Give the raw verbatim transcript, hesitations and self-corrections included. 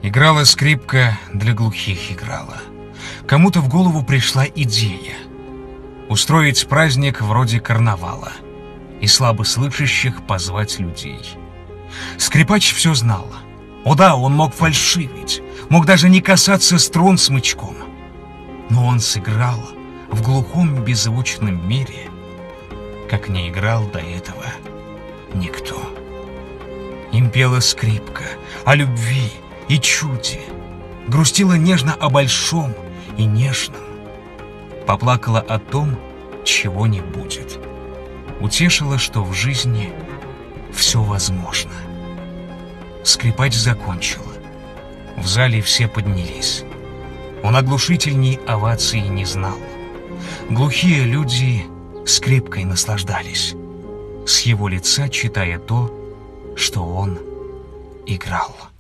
Играла скрипка, для глухих играла. Кому-то в голову пришла идея устроить праздник вроде карнавала и слабослышащих позвать людей. Скрипач все знал. О да, он мог фальшивить, мог даже не касаться струн смычком. Но он сыграл в глухом беззвучном мире, как не играл до этого никто. Им пела скрипка о любви и чуде, грустила нежно о большом и нежном, поплакала о том, чего не будет, утешила, что в жизни все возможно. Скрипач закончил. В зале все поднялись. Он оглушительней овации не знал. Глухие люди скрипкой наслаждались, с его лица читая то, что он играл.